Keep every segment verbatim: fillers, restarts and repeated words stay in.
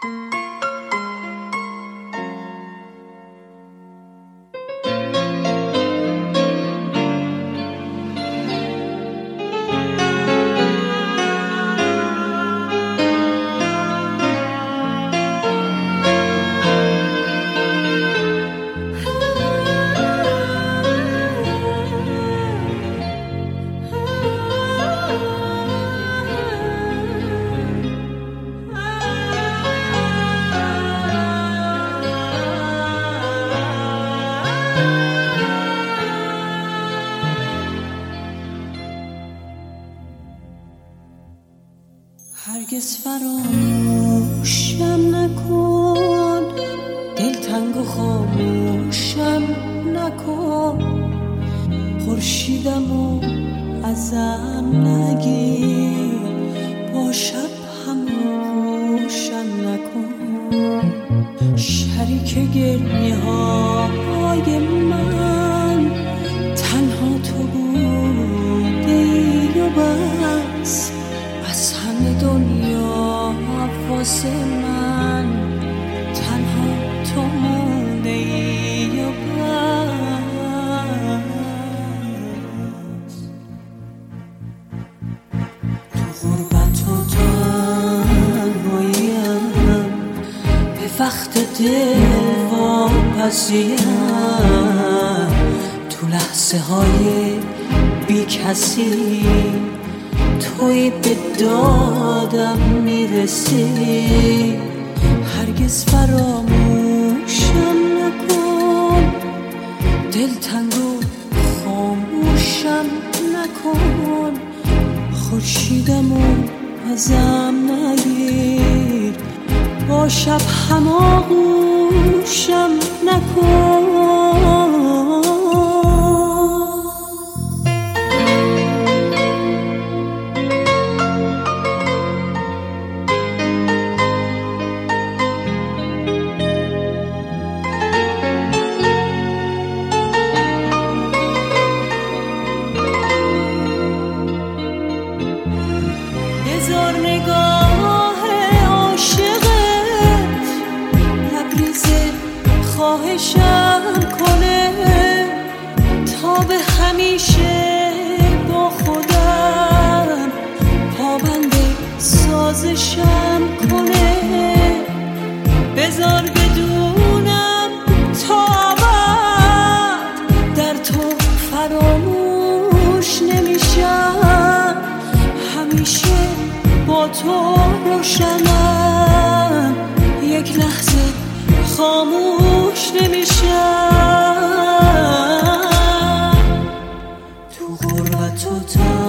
هرگز فراموشم نکن، دلتنگ و خاموشم نکن، خورشیدم و ازم نگیر، با شب هموشم نکن. شریک گریه های من تنها تو بودی و بس، از همه دنیا واسه من تنها تو مونده ای و بس. تو غربت و تنهاییم، به وقت دل واپسیم، تو لحظه های بی کسی توی به دادم میرسی. هرگز فراموشم نکن، دلتنگ و خاموشم نکن، خورشیدم و ازم نگیر، با شب هماغوشم نکن. هزار نگاه عاشقت لبریز خواهشم کنه، تا به همیشه با خودم پابند سازشم کنه. بذار بدونم تا ابد در تو فراموش نمیشم، همیشه با تو روشنم، یک لحظه خاموش نمیشم. تو غربت و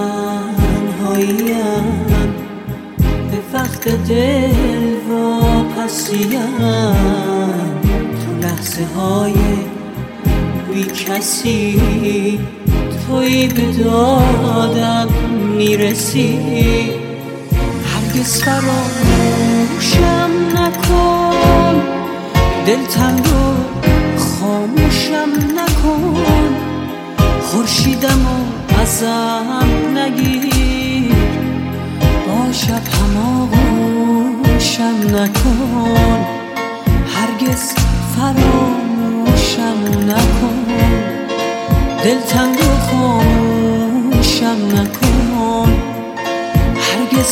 تنهاییم، به وقت دل واپسیم، تو لحظه های بی کسی توی به دادم میرسی. هرگز فراموشم نکن، دلتنگ و خاموشم نکن، خورشیدم و ازم نگیر، با شب هماغوشم نکن. هرگز فراموشم نکن، دلتنگ و خاموشم نکن، هرگز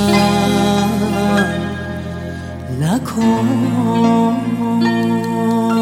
فراموشم نکن.